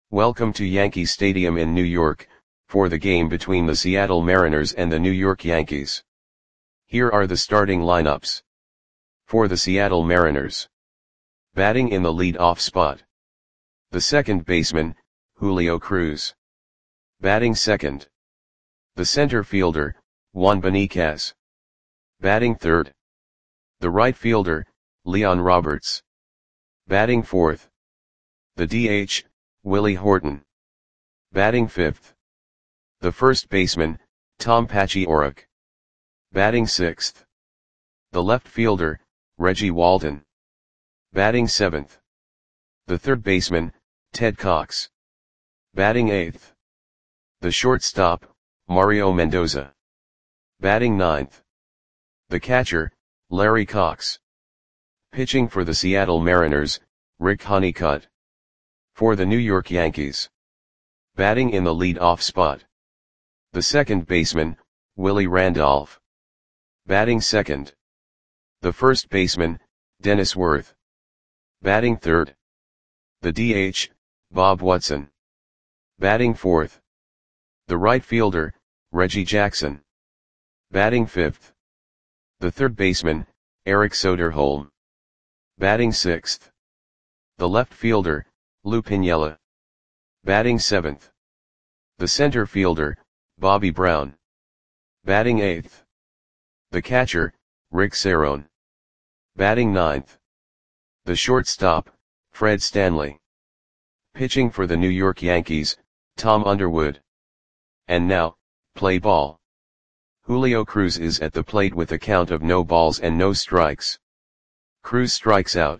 Welcome to Yankee Stadium in New York, for the game between the Seattle Mariners and the New York Yankees. Here are the starting lineups. For the Seattle Mariners. Batting in the lead-off spot. The second baseman, Julio Cruz. Batting second. The center fielder, Juan Beniquez. Batting third. The right fielder, Leon Roberts. Batting fourth. The DH, Willie Horton. Batting fifth. The first baseman, Tom Paciorek. Batting sixth. The left fielder, Reggie Walton. Batting seventh. The third baseman, Ted Cox. Batting eighth. The shortstop, Mario Mendoza. Batting ninth. The catcher, Larry Cox. Pitching for the Seattle Mariners, Rick Honeycutt. For the New York Yankees. Batting in the lead-off spot. The second baseman, Willie Randolph. Batting second. The first baseman, Dennis Worth. Batting third. The DH, Bob Watson. Batting fourth. The right fielder, Reggie Jackson. Batting fifth. The third baseman, Eric Soderholm. Batting sixth. The left fielder, Lou Piniella. Batting seventh. The center fielder, Bobby Brown. Batting eighth. The catcher, Rick Cerone. Batting ninth. The shortstop, Fred Stanley. Pitching for the New York Yankees, Tom Underwood. And now, play ball. Julio Cruz is at the plate with a count of no balls and no strikes. Cruz strikes out.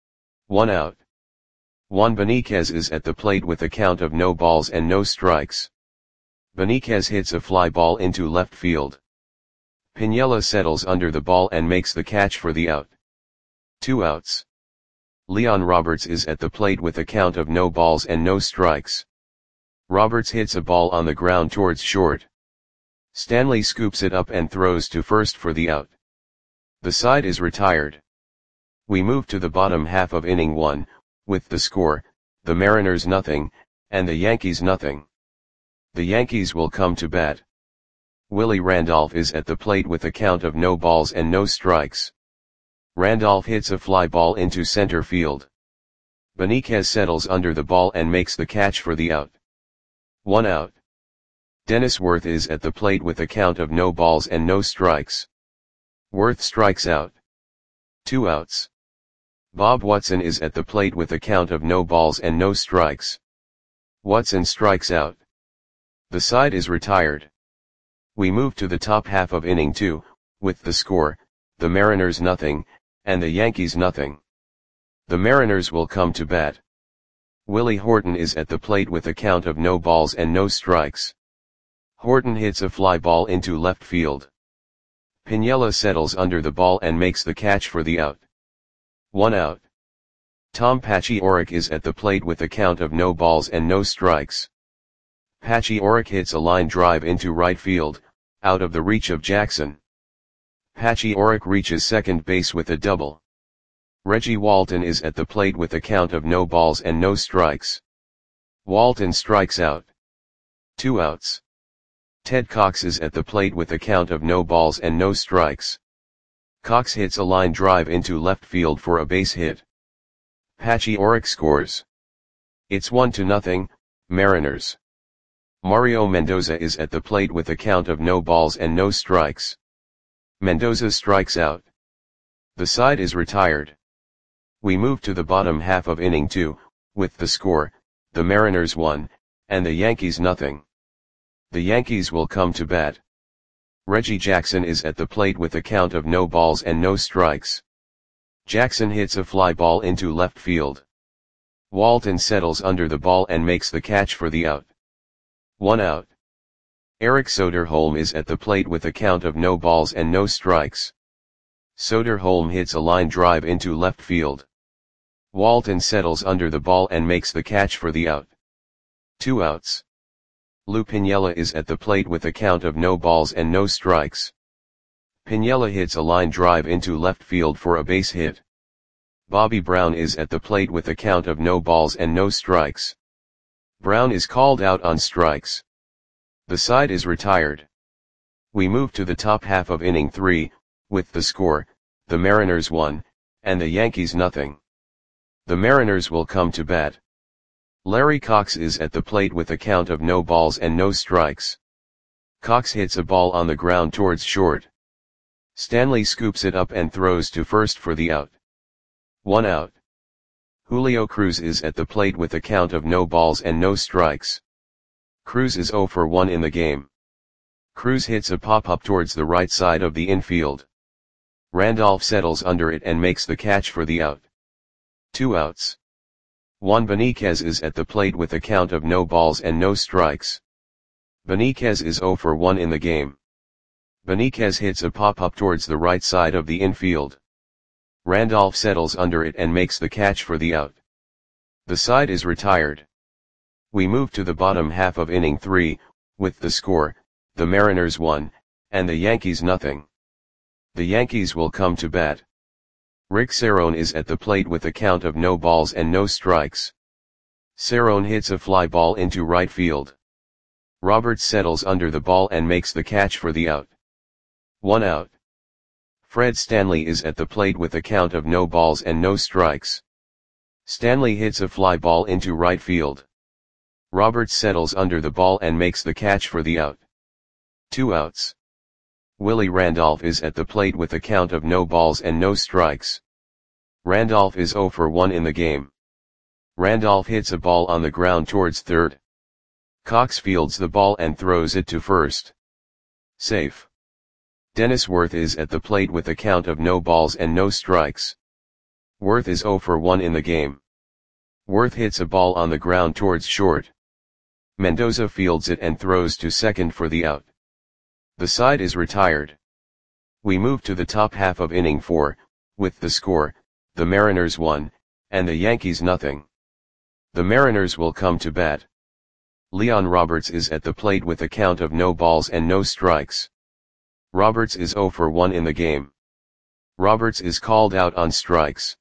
1 out. Juan Beniquez is at the plate with a count of no balls and no strikes. Beniquez hits a fly ball into left field. Piniella settles under the ball and makes the catch for the out. 2 outs. Leon Roberts is at the plate with a count of no balls and no strikes. Roberts hits a ball on the ground towards short. Stanley scoops it up and throws to first for the out. The side is retired. We move to the bottom half of inning 1, with the score, the Mariners nothing, and the Yankees nothing. The Yankees will come to bat. Willie Randolph is at the plate with a count of no balls and no strikes. Randolph hits a fly ball into center field. Beniquez settles under the ball and makes the catch for the out. 1 out. Dennis Worth is at the plate with a count of no balls and no strikes. Worth strikes out. 2 outs. Bob Watson is at the plate with a count of no balls and no strikes. Watson strikes out. The side is retired. We move to the top half of inning 2, with the score, the Mariners nothing, and the Yankees nothing. The Mariners will come to bat. Willie Horton is at the plate with a count of no balls and no strikes. Horton hits a fly ball into left field. Piniella settles under the ball and makes the catch for the out. 1 out. Tom Paciorek is at the plate with a count of no balls and no strikes. Paciorek hits a line drive into right field, out of the reach of Jackson. Paciorek reaches second base with a double. Reggie Walton is at the plate with a count of no balls and no strikes. Walton strikes out. 2 outs. Ted Cox is at the plate with a count of no balls and no strikes. Cox hits a line drive into left field for a base hit. Paciorek scores. It's 1-0, Mariners. Mario Mendoza is at the plate with a count of no balls and no strikes. Mendoza strikes out. The side is retired. We move to the bottom half of inning 2, with the score, the Mariners 1, and the Yankees nothing. The Yankees will come to bat. Reggie Jackson is at the plate with a count of no balls and no strikes. Jackson hits a fly ball into left field. Walton settles under the ball and makes the catch for the out. 1 out. Eric Soderholm is at the plate with a count of no balls and no strikes. Soderholm hits a line drive into left field. Walton settles under the ball and makes the catch for the out. 2 outs. Lou Piniella is at the plate with a count of no balls and no strikes. Piniella hits a line drive into left field for a base hit. Bobby Brown is at the plate with a count of no balls and no strikes. Brown is called out on strikes. The side is retired. We move to the top half of inning 3, with the score, the Mariners 1, and the Yankees nothing. The Mariners will come to bat. Larry Cox is at the plate with a count of no balls and no strikes. Cox hits a ball on the ground towards short. Stanley scoops it up and throws to first for the out. 1 out. Julio Cruz is at the plate with a count of no balls and no strikes. Cruz is 0 for 1 in the game. Cruz hits a pop-up towards the right side of the infield. Randolph settles under it and makes the catch for the out. 2 outs. Juan Benitez is at the plate with a count of no balls and no strikes. Benitez is 0 for 1 in the game. Benitez hits a pop-up towards the right side of the infield. Randolph settles under it and makes the catch for the out. The side is retired. We move to the bottom half of inning 3, with the score, the Mariners 1, and the Yankees nothing. The Yankees will come to bat. Rick Cerone is at the plate with a count of no balls and no strikes. Cerone hits a fly ball into right field. Roberts settles under the ball and makes the catch for the out. 1 out. Fred Stanley is at the plate with a count of no balls and no strikes. Stanley hits a fly ball into right field. Roberts settles under the ball and makes the catch for the out. 2 outs. Willie Randolph is at the plate with a count of no balls and no strikes. Randolph is 0 for 1 in the game. Randolph hits a ball on the ground towards third. Cox fields the ball and throws it to first. Safe. Dennis Worth is at the plate with a count of no balls and no strikes. Worth is 0 for 1 in the game. Worth hits a ball on the ground towards short. Mendoza fields it and throws to second for the out. The side is retired. We move to the top half of inning 4, with the score, the Mariners 1, and the Yankees nothing. The Mariners will come to bat. Leon Roberts is at the plate with a count of no balls and no strikes. Roberts is 0 for 1 in the game. Roberts is called out on strikes.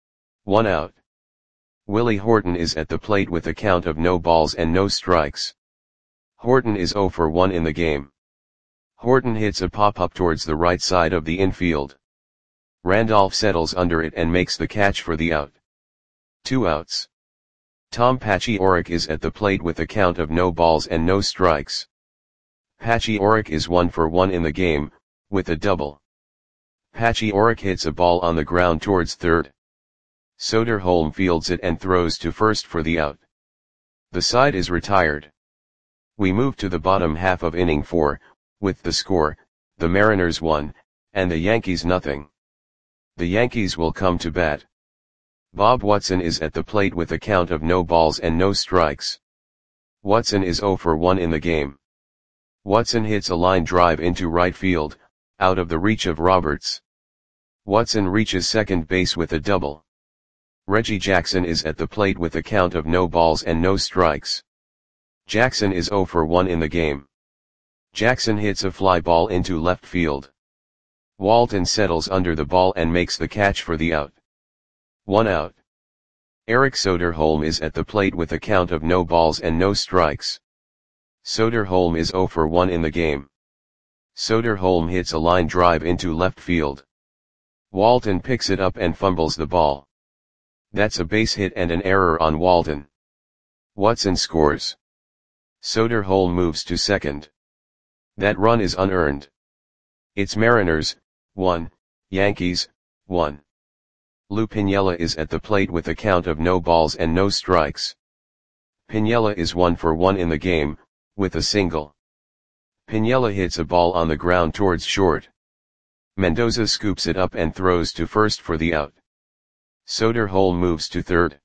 1 out. Willie Horton is at the plate with a count of no balls and no strikes. Horton is 0 for 1 in the game. Horton hits a pop-up towards the right side of the infield. Randolph settles under it and makes the catch for the out. 2 outs. Tom Paciorek is at the plate with a count of no balls and no strikes. Paciorek is 1 for 1 in the game, with a double. Paciorek hits a ball on the ground towards third. Soderholm fields it and throws to first for the out. The side is retired. We move to the bottom half of inning 4, with the score, the Mariners 1, and the Yankees nothing. The Yankees will come to bat. Bob Watson is at the plate with a count of no balls and no strikes. Watson is 0 for 1 in the game. Watson hits a line drive into right field, out of the reach of Roberts. Watson reaches second base with a double. Reggie Jackson is at the plate with a count of no balls and no strikes. Jackson is 0 for 1 in the game. Jackson hits a fly ball into left field. Walton settles under the ball and makes the catch for the out. 1 out. Eric Soderholm is at the plate with a count of no balls and no strikes. Soderholm is 0 for 1 in the game. Soderholm hits a line drive into left field. Walton picks it up and fumbles the ball. That's a base hit and an error on Walton. Watson scores. Soderholm moves to second. That run is unearned. It's Mariners, 1, Yankees, 1. Lou Piniella is at the plate with a count of no balls and no strikes. Piniella is 1 for 1 in the game, with a single. Piniella hits a ball on the ground towards short. Mendoza scoops it up and throws to first for the out. Soderholm moves to third.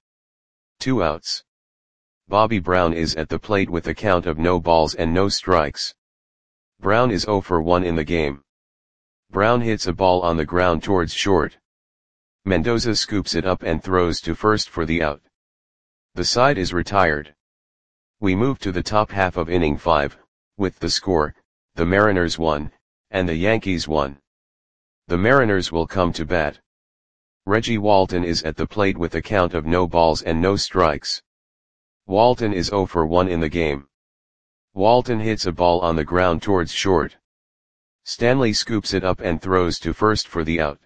2 outs. Bobby Brown is at the plate with a count of no balls and no strikes. Brown is 0 for 1 in the game. Brown hits a ball on the ground towards short. Mendoza scoops it up and throws to first for the out. The side is retired. We move to the top half of inning 5, with the score, the Mariners 1, and the Yankees 1. The Mariners will come to bat. Reggie Walton is at the plate with a count of no balls and no strikes. Walton is 0 for 1 in the game. Walton hits a ball on the ground towards short. Stanley scoops it up and throws to first for the out.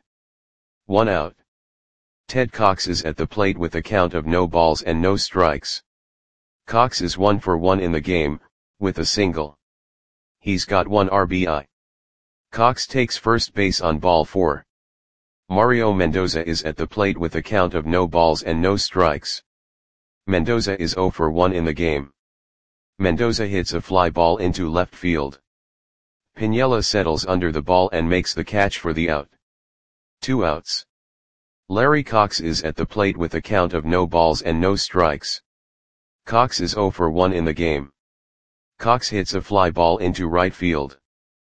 1 out. Ted Cox is at the plate with a count of no balls and no strikes. Cox is 1 for 1 in the game, with a single. He's got 1 RBI. Cox takes first base on ball 4. Mario Mendoza is at the plate with a count of no balls and no strikes. Mendoza is 0 for 1 in the game. Mendoza hits a fly ball into left field. Piniella settles under the ball and makes the catch for the out. 2 outs. Larry Cox is at the plate with a count of no balls and no strikes. Cox is 0 for 1 in the game. Cox hits a fly ball into right field.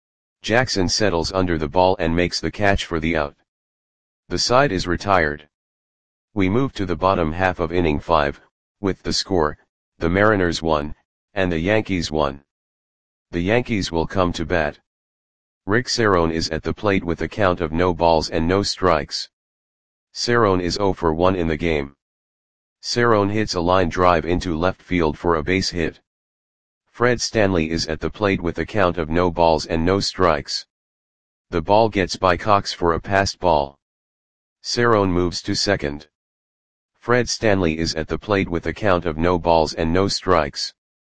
Jackson settles under the ball and makes the catch for the out. The side is retired. We move to the bottom half of inning 5, with the score, the Mariners 1, and the Yankees 1. The Yankees will come to bat. Rick Cerrone is at the plate with a count of no balls and no strikes. Cerrone is 0 for 1 in the game. Cerrone hits a line drive into left field for a base hit. Fred Stanley is at the plate with a count of no balls and no strikes. The ball gets by Cox for a passed ball. Cerrone moves to second. Fred Stanley is at the plate with a count of no balls and no strikes.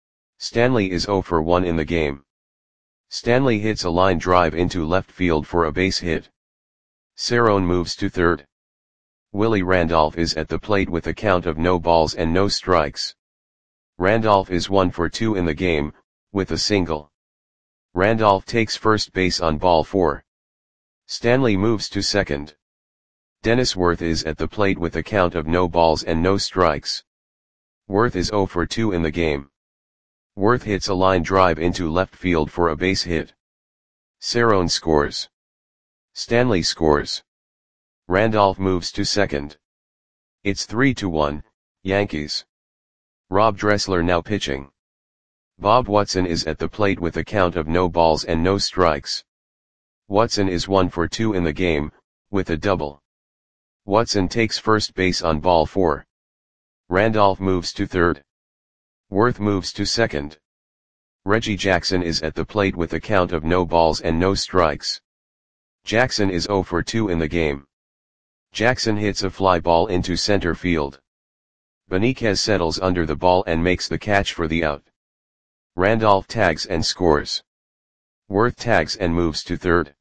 Stanley is 0 for 1 in the game. Stanley hits a line drive into left field for a base hit. Cerrone moves to third. Willie Randolph is at the plate with a count of no balls and no strikes. Randolph is 1 for 2 in the game, with a single. Randolph takes first base on ball 4. Stanley moves to second. Dennis Worth is at the plate with a count of no balls and no strikes. Worth is 0 for 2 in the game. Worth hits a line drive into left field for a base hit. Cerrone scores. Stanley scores. Randolph moves to second. It's 3-1, Yankees. Rob Dressler now pitching. Bob Watson is at the plate with a count of no balls and no strikes. Watson is 1 for 2 in the game, with a double. Watson takes first base on ball 4. Randolph moves to third. Worth moves to second. Reggie Jackson is at the plate with a count of no balls and no strikes. Jackson is 0 for 2 in the game. Jackson hits a fly ball into center field. Benitez settles under the ball and makes the catch for the out. Randolph tags and scores. Worth tags and moves to third.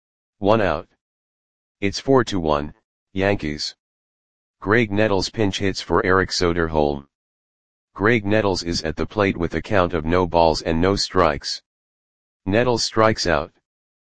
1 out. It's 4-1, Yankees. Greg Nettles pinch hits for Eric Soderholm. Greg Nettles is at the plate with a count of no balls and no strikes. Nettles strikes out.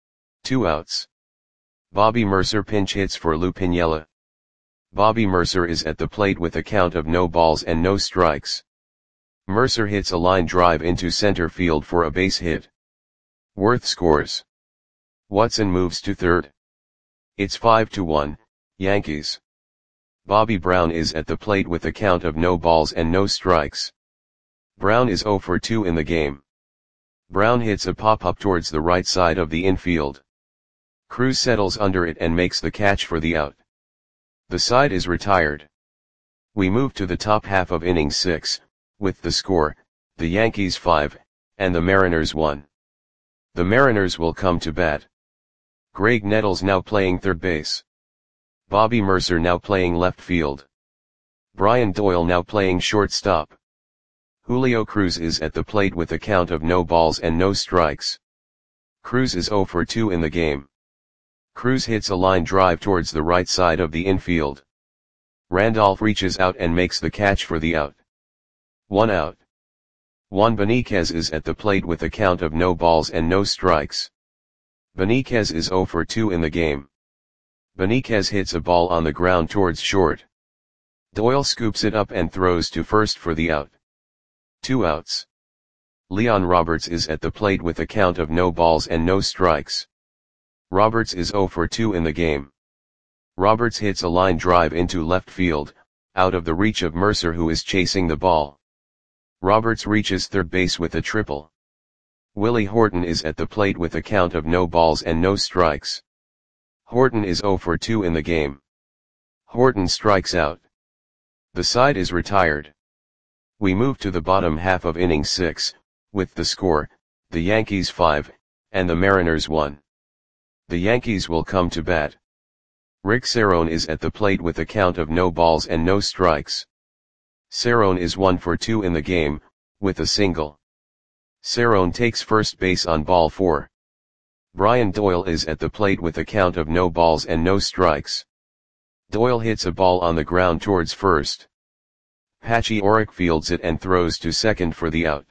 2 outs. Bobby Mercer pinch hits for Lou Piniella. Bobby Mercer is at the plate with a count of no balls and no strikes. Mercer hits a line drive into center field for a base hit. Worth scores. Watson moves to third. It's 5-1, Yankees. Bobby Brown is at the plate with a count of no balls and no strikes. Brown is 0 for 2 in the game. Brown hits a pop-up towards the right side of the infield. Cruz settles under it and makes the catch for the out. The side is retired. We move to the top half of inning 6, with the score, the Yankees 5, and the Mariners 1. The Mariners will come to bat. Greg Nettles now playing third base. Bobby Mercer now playing left field. Brian Doyle now playing shortstop. Julio Cruz is at the plate with a count of no balls and no strikes. Cruz is 0 for 2 in the game. Cruz hits a line drive towards the right side of the infield. Randolph reaches out and makes the catch for the out. 1 out. Juan Benitez is at the plate with a count of no balls and no strikes. Benitez is 0 for 2 in the game. Benitez hits a ball on the ground towards short. Doyle scoops it up and throws to first for the out. 2 outs. Leon Roberts is at the plate with a count of no balls and no strikes. Roberts is 0 for 2 in the game. Roberts hits a line drive into left field, out of the reach of Mercer who is chasing the ball. Roberts reaches third base with a triple. Willie Horton is at the plate with a count of no balls and no strikes. Horton is 0 for 2 in the game. Horton strikes out. The side is retired. We move to the bottom half of inning 6, with the score, the Yankees 5, and the Mariners 1. The Yankees will come to bat. Rick Cerone is at the plate with a count of no balls and no strikes. Cerone is 1 for 2 in the game, with a single. Cerone takes first base on ball 4. Brian Doyle is at the plate with a count of no balls and no strikes. Doyle hits a ball on the ground towards first. Patchy Orrick fields it and throws to second for the out.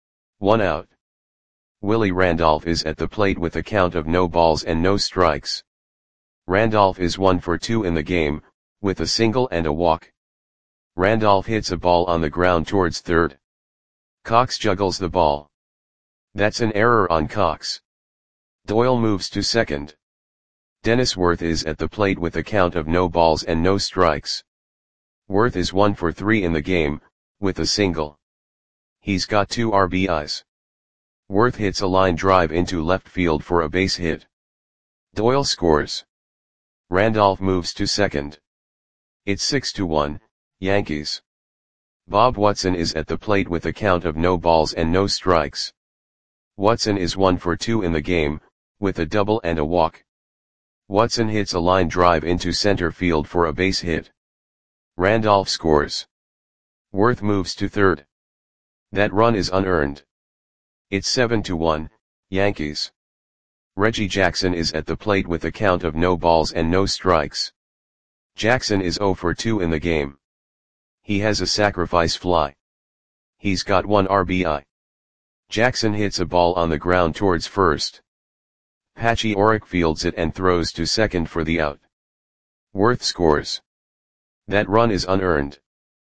1 out. Willie Randolph is at the plate with a count of no balls and no strikes. Randolph is 1 for 2 in the game, with a single and a walk. Randolph hits a ball on the ground towards third. Cox juggles the ball. That's an error on Cox. Doyle moves to second. Dennis Worth is at the plate with a count of no balls and no strikes. Worth is 1 for 3 in the game, with a single. He's got 2 RBIs. Worth hits a line drive into left field for a base hit. Doyle scores. Randolph moves to second. It's 6-1, Yankees. Bob Watson is at the plate with a count of no balls and no strikes. Watson is 1 for 2 in the game, with a double and a walk. Watson hits a line drive into center field for a base hit. Randolph scores. Worth moves to third. That run is unearned. It's 7-1, Yankees. Reggie Jackson is at the plate with a count of no balls and no strikes. Jackson is 0 for 2 in the game. He has a sacrifice fly. He's got 1 RBI. Jackson hits a ball on the ground towards first. Patchy Orrick fields it and throws to second for the out. Worth scores. That run is unearned.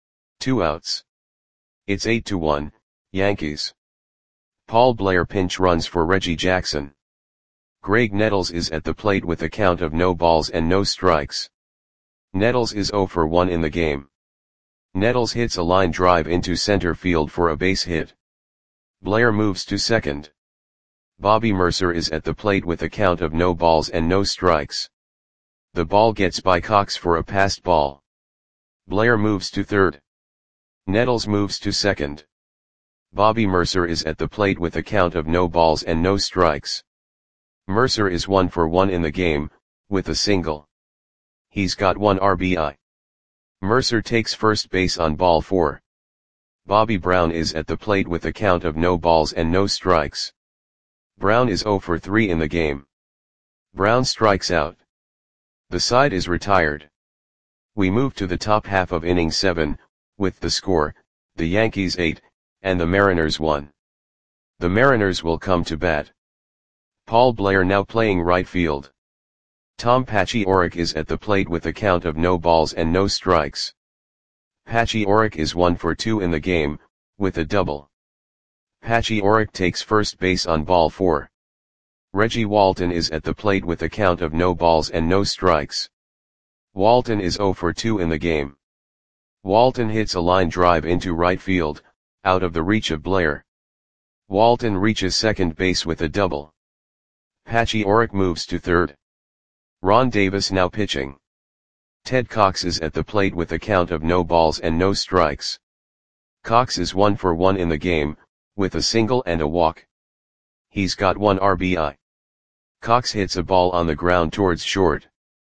2 outs. It's 8-1, Yankees. Paul Blair pinch runs for Reggie Jackson. Greg Nettles is at the plate with a count of no balls and no strikes. Nettles is 0 for 1 in the game. Nettles hits a line drive into center field for a base hit. Blair moves to second. Bobby Mercer is at the plate with a count of no balls and no strikes. The ball gets by Cox for a passed ball. Blair moves to third. Nettles moves to second. Bobby Mercer is at the plate with a count of no balls and no strikes. Mercer is 1 for 1 in the game, with a single. He's got 1 RBI. Mercer takes first base on ball 4. Bobby Brown is at the plate with a count of no balls and no strikes. Brown is 0 for 3 in the game. Brown strikes out. The side is retired. We move to the top half of inning 7, with the score, the Yankees 8, and the Mariners 1. The Mariners will come to bat. Paul Blair now playing right field. Tom Patchy Orrick is at the plate with a count of no balls and no strikes. Patchy Orrick is 1 for 2 in the game, with a double. Patchy Orrick takes first base on ball 4. Reggie Walton is at the plate with a count of no balls and no strikes. Walton is 0 for 2 in the game. Walton hits a line drive into right field, out of the reach of Blair. Walton reaches second base with a double. Patchy Orrick moves to third. Ron Davis now pitching. Ted Cox is at the plate with a count of no balls and no strikes. Cox is 1 for 1 in the game, with a single and a walk. He's got 1 RBI. Cox hits a ball on the ground towards short.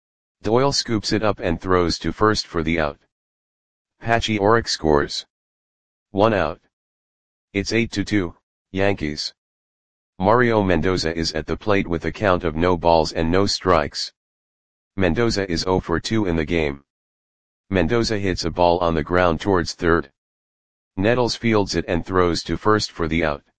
Doyle scoops it up and throws to first for the out. Patchy Orrick scores. 1 out. It's 8-2, Yankees. Mario Mendoza is at the plate with a count of no balls and no strikes. Mendoza is 0 for 2 in the game. Mendoza hits a ball on the ground towards third. Nettles fields it and throws to first for the out.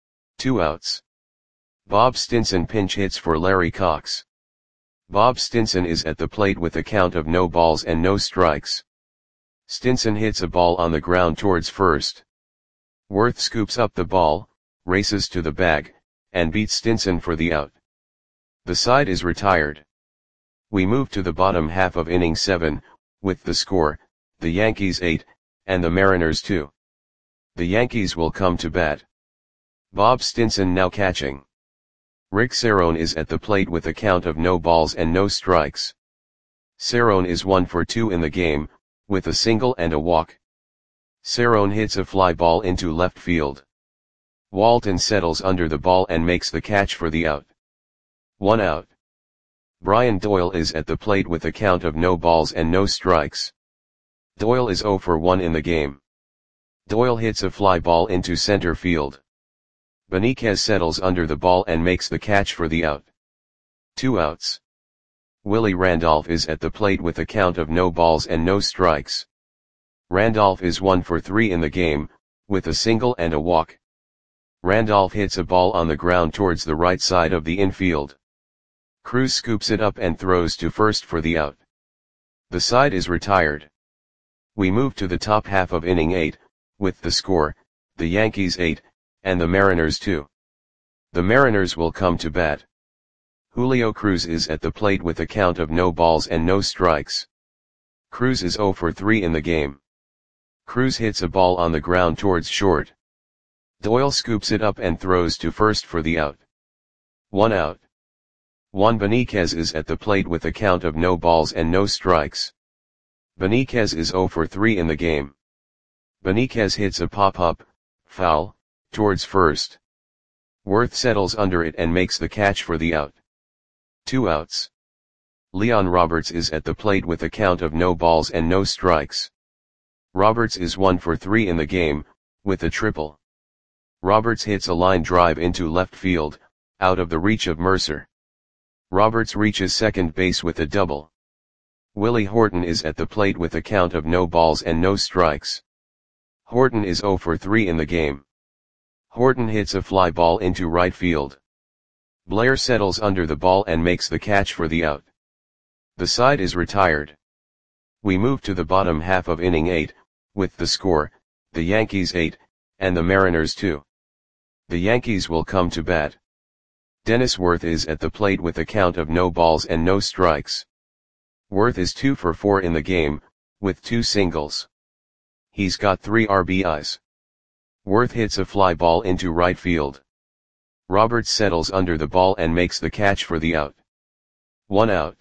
2 outs. Bob Stinson pinch hits for Larry Cox. Bob Stinson is at the plate with a count of no balls and no strikes. Stinson hits a ball on the ground towards first. Worth scoops up the ball, races to the bag, and beats Stinson for the out. The side is retired. We move to the bottom half of inning 7, with the score, the Yankees 8, and the Mariners 2. The Yankees will come to bat. Bob Stinson now catching. Rick Cerone is at the plate with a count of no balls and no strikes. Cerone is 1 for 2 in the game, with a single and a walk. Cerrone hits a fly ball into left field. Walton settles under the ball and makes the catch for the out. 1 out. Brian Doyle is at the plate with a count of no balls and no strikes. Doyle is 0 for 1 in the game. Doyle hits a fly ball into center field. Beniquez settles under the ball and makes the catch for the out. 2 outs. Willie Randolph is at the plate with a count of no balls and no strikes. Randolph is 1 for 3 in the game, with a single and a walk. Randolph hits a ball on the ground towards the right side of the infield. Cruz scoops it up and throws to first for the out. The side is retired. We move to the top half of inning 8, with the score, the Yankees 8, and the Mariners 2. The Mariners will come to bat. Julio Cruz is at the plate with a count of no balls and no strikes. Cruz is 0 for 3 in the game. Cruz hits a ball on the ground towards short. Doyle scoops it up and throws to first for the out. 1 out. Juan Beniquez is at the plate with a count of no balls and no strikes. Beniquez is 0 for 3 in the game. Beniquez hits a pop-up, foul, towards first. Worth settles under it and makes the catch for the out. 2 outs. Leon Roberts is at the plate with a count of no balls and no strikes. Roberts is 1 for 3 in the game, with a triple. Roberts hits a line drive into left field, out of the reach of Mercer. Roberts reaches second base with a double. Willie Horton is at the plate with a count of no balls and no strikes. Horton is 0 for 3 in the game. Horton hits a fly ball into right field. Blair settles under the ball and makes the catch for the out. The side is retired. We move to the bottom half of inning 8, with the score, the Yankees 8, and the Mariners 2. The Yankees will come to bat. Dennis Worth is at the plate with a count of no balls and no strikes. Worth is 2 for 4 in the game, with 2 singles. He's got 3 RBIs. Worth hits a fly ball into right field. Roberts settles under the ball and makes the catch for the out. 1 out.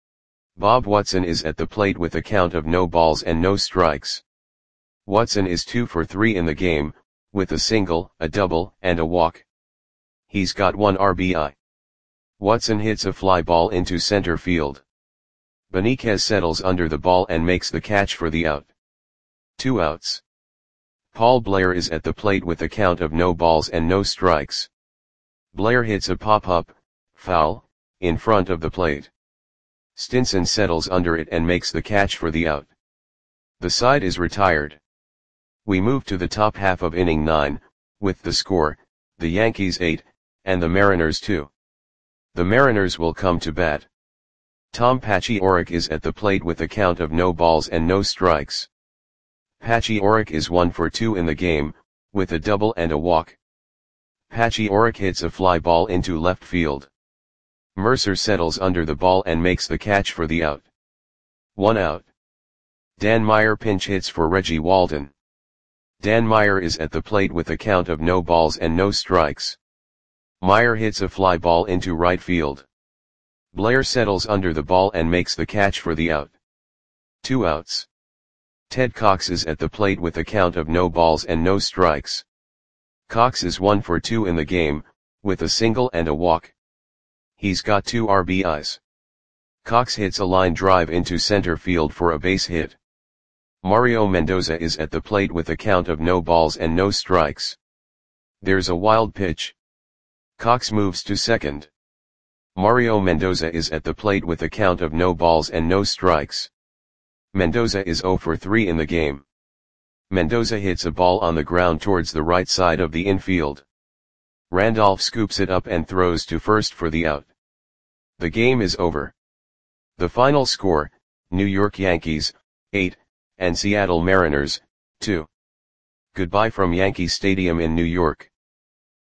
Bob Watson is at the plate with a count of no balls and no strikes. Watson is 2 for 3 in the game, with a single, a double, and a walk. He's got 1 RBI. Watson hits a fly ball into center field. Beniquez settles under the ball and makes the catch for the out. 2 outs. Paul Blair is at the plate with a count of no balls and no strikes. Blair hits a pop-up, foul, in front of the plate. Stinson settles under it and makes the catch for the out. The side is retired. We move to the top half of inning 9, with the score, the Yankees 8, and the Mariners 2. The Mariners will come to bat. Tom Paciorek is at the plate with a count of no balls and no strikes. Paciorek is 1 for 2 in the game, with a double and a walk. Paciorek hits a fly ball into left field. Mercer settles under the ball and makes the catch for the out. 1 out. Dan Meyer pinch hits for Reggie Walton. Dan Meyer is at the plate with a count of no balls and no strikes. Meyer hits a fly ball into right field. Blair settles under the ball and makes the catch for the out. 2 outs. Ted Cox is at the plate with a count of no balls and no strikes. Cox is 1 for 2 in the game, with a single and a walk. He's got 2 RBIs. Cox hits a line drive into center field for a base hit. Mario Mendoza is at the plate with a count of no balls and no strikes. There's a wild pitch. Cox moves to second. Mario Mendoza is at the plate with a count of no balls and no strikes. Mendoza is 0 for 3 in the game. Mendoza hits a ball on the ground towards the right side of the infield. Randolph scoops it up and throws to first for the out. The game is over. The final score, New York Yankees, 8, and Seattle Mariners, 2. Goodbye from Yankee Stadium in New York.